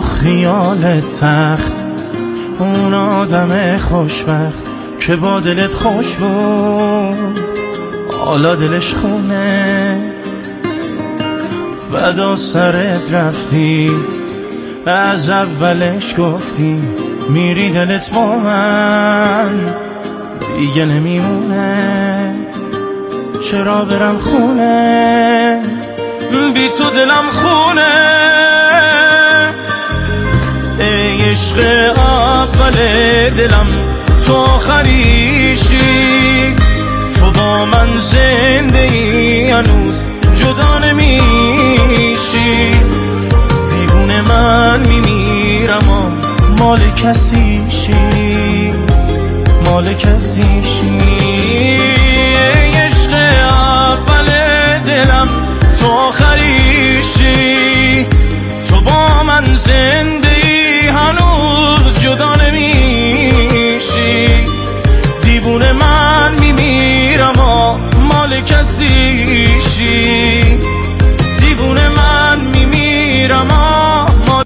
خیال تخت اون آدم خوشبخت که با دلت خوش بود حالا دلش خونه، فدا سرت رفتی از اولش گفتی میری دلت با من دیگه نمیمونه، چرا برم خونه بی تو دلم خونه. ای عشق اول دلم تو آخریشی، تو با من زنده ای هنوز جدا نمیشی، دیوونه من میمیرم و مال کسیشی مال کسیشی. ای عشق اول دلم تو آخریشی، تو با من زنده